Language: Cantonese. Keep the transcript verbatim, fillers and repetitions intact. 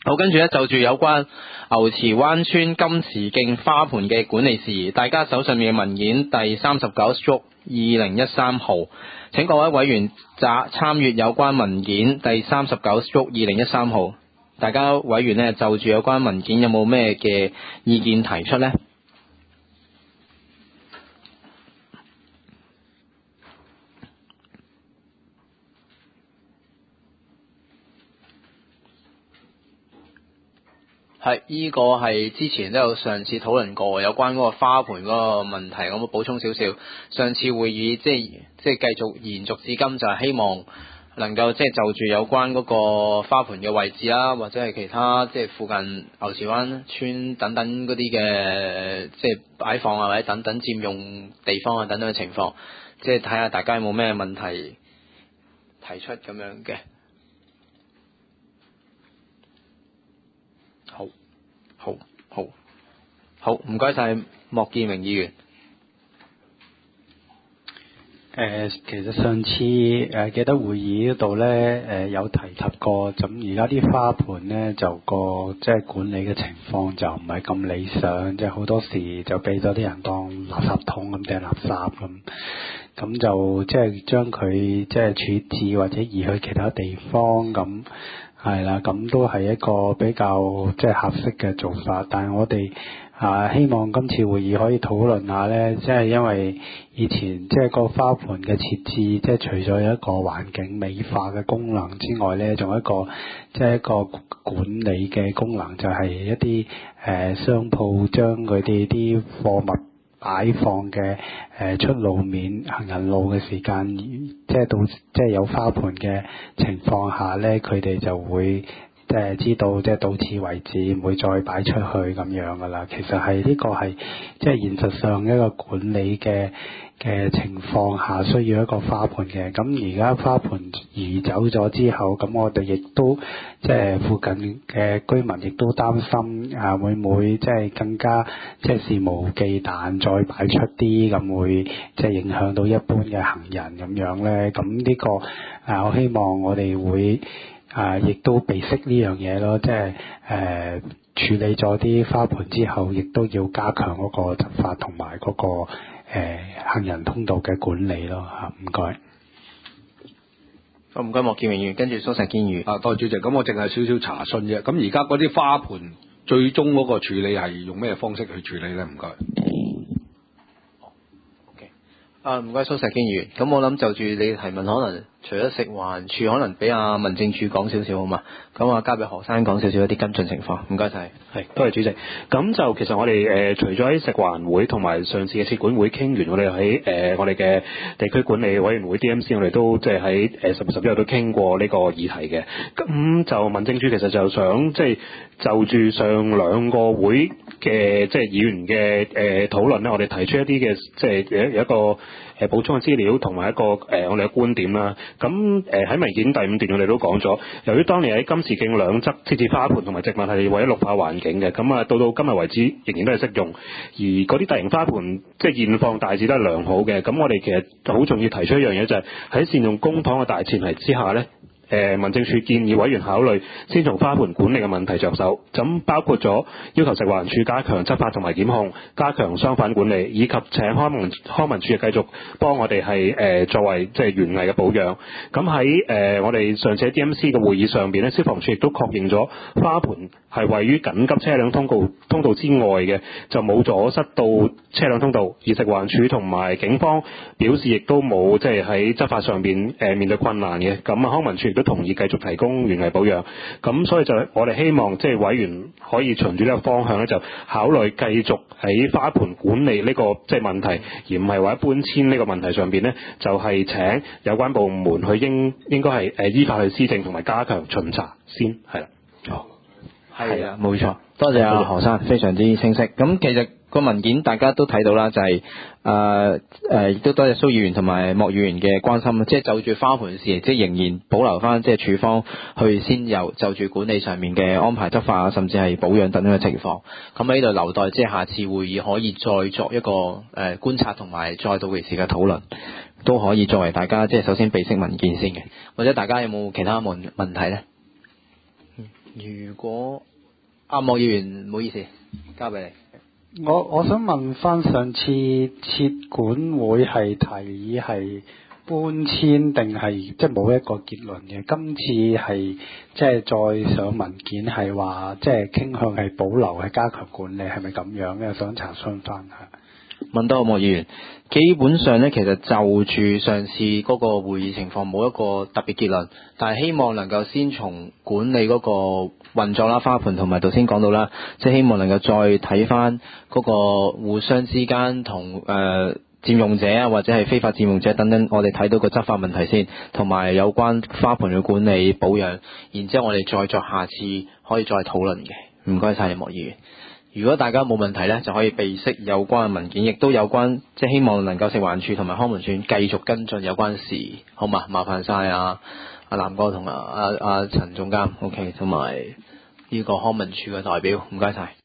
好，跟住咧就住有關牛池灣村金池徑花盆嘅管理事宜，大家手上面嘅文件第三十九 stroke 二零一三號，請各位委員擇參閱有關文件第三十九 stroke 二零一三號。大家委員呢就住有關文件有冇咩嘅意見提出呢？係，呢、這個係之前都有上次討論過，有關嗰個花盆嗰個問題，我冇補充少少。上次會議即係即係繼續延續至今，就係希望能夠即係就住有關嗰個花盆嘅位置啦，或者係其他即係附近牛池灣村等等嗰啲嘅即係擺放啊，或者等等佔用地方啊等等嘅情況，即係睇下大家有冇咩問題提出咁樣嘅。好，好，好，好，唔該晒莫建榮議員。 誒、呃，其實上次誒、呃、記得會議嗰度咧，誒、呃、有提及過，咁而家啲花盆咧就個即係管理嘅情況就唔係咁理想，即係好多時就俾咗啲人當垃圾桶咁掟垃圾咁，咁就即係將佢即係處置或者移去其他地方咁。係啦，咁都係一個比較即係合適嘅做法，但係我哋啊希望今次會議可以討論下呢，即係因為以前即係個花盆嘅設置，即係除咗有一個環境美化嘅功能之外呢，仲有一個即係一個管理嘅功能，就係一啲誒商鋪將佢哋啲貨物擺放嘅誒出路面行人路嘅時間，即係到即係有花盆嘅情況下咧，佢哋就會即係知道即係到此為止，唔會再擺出去咁樣噶啦。其實係呢個係即係現實上一個管理嘅嘅情況下需要一個花盆嘅。咁而家花盆移走咗之後，咁我哋亦都即係附近嘅居民亦都擔心啊，會唔會即係更加即係肆無忌憚再擺出啲，咁會即係影響到一般嘅行人咁樣咧？咁呢個啊，我希望我哋會啊，亦都備悉呢樣嘢咯，即係誒處理咗啲花盆之後，亦都要加強嗰個執法同埋嗰個誒、呃、行人通道嘅管理咯嚇。唔該。 好，唔該莫建榮議員，跟住蘇石堅議員。 啊，多謝主席。咁我淨係少少查詢啫。咁而家嗰啲花盆最終嗰個處理係用咩方式去處理咧？唔該。 OK。啊，唔該蘇石堅議員。咁我諗就住你提問，可能除咗食環署，可能俾阿民政處講少少好嘛？咁啊，交俾何生講少少一啲跟進情況。唔該晒。 係，多謝主席。咁就其實我哋誒、呃、除咗喺食環會同埋上次嘅設管會傾完，我哋喺誒我哋嘅地區管理委員會 D M C， 我哋都即係喺誒十月十一號都傾過呢個議題嘅。咁就民政處其實就想即係、就是、就住上兩個會嘅即係議員嘅誒討論咧，我哋提出一啲嘅即係有一個誒補充嘅資料同埋一個誒、呃、我哋嘅觀點啦。咁誒喺文件第五段我哋都講咗，由於當年喺金池徑兩側設置花盆同埋植物係為咗綠化環境嘅，咁啊到到今日為止仍然都係適用，而嗰啲大型花盆即係現況大致都係良好嘅。咁我哋其實好重要提出一樣嘢，就係喺善用公帑嘅大前提之下咧。誒民政處建議委員考慮先從花盆管理嘅問題着手，咁包括咗要求食環署加強執法同埋檢控，加強商販管理，以及請康文康文署繼續幫我哋係誒作為即係園藝嘅保養。咁喺誒我哋上次喺 D M C 嘅會議上邊咧，消防處亦都確認咗花盆係位於緊急車輛通告通道之外嘅，就冇阻塞到車輛通道。而食環署同埋警方表示亦都冇即係喺執法上邊誒面對困難嘅。咁啊康文署亦都同意繼續提供園藝保養，咁所以就我哋希望即係委員可以循住呢個方向咧，就考慮繼續喺花盆管理呢個即係問題，而唔係話搬遷呢個問題上邊咧，就係請有關部門去應應該係誒依法去施政同埋加強巡查先係啦。 哦，係啊，冇錯，多謝阿何生，非常之清晰。咁其實個文件大家都睇到啦，就係誒誒，亦都多謝蘇議員同埋莫議員嘅關心，即係就住花盆事，即係仍然保留翻即係處方去先有就住管理上面嘅安排執法，甚至係保養等等嘅情況。咁喺呢度留待即係下次會議可以再作一個誒、呃、觀察同埋再到時嘅討論，都可以作為大家即係首先備悉文件先嘅，或者大家有冇其他問問題咧？ 如果阿莫議員，唔好意思，交俾你。 我我想問翻上次設管會係提議係搬遷定係即係冇一個結論嘅？今次係即係再上文件係話即係傾向係保留係加強管理，係咪咁樣嘅？想查詢翻下。 問多阿莫議員，基本上咧，其實就住上次嗰個會議情況冇一個特別結論，但係希望能夠先從管理嗰個運作啦、花盆同埋頭先講到啦，即係希望能夠再睇翻嗰個互相之間同誒佔用者啊，或者係非法佔用者等等，我哋睇到個執法問題先，同埋有關花盆嘅管理保養，然之後我哋再作下次可以再討論嘅。唔該晒你，莫議員。如果大家冇問題呢，就可以備悉有關嘅文件，亦都有關即係希望能夠食環署同埋康文署繼續跟進有關事，好嘛？麻煩晒啊阿南哥同啊阿阿陳總監 ，OK， 同埋呢個康文署嘅代表，唔該晒。